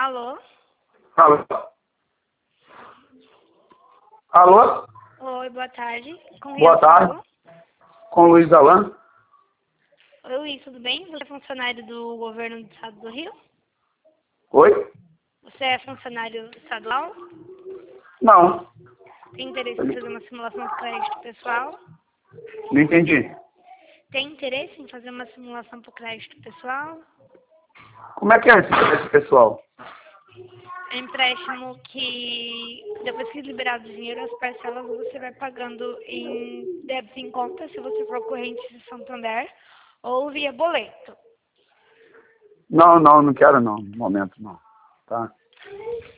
Alô? Alô? Alô? Oi, boa tarde. Com quem Boa eu tarde. falo? Com o Luiz Alan? Oi, Luiz, tudo bem? Você é funcionário do governo do estado do Rio? Oi? Você é funcionário estadual? Não. Tem interesse em fazer uma simulação de crédito pessoal? Não entendi. Tem interesse em fazer uma simulação para o crédito pessoal? Como é que é esse pessoal? É um empréstimo que, depois que liberado o dinheiro, as parcelas você vai pagando em débito em conta, se você for corrente de Santander, ou via boleto. Não quero não. No momento não. Tá?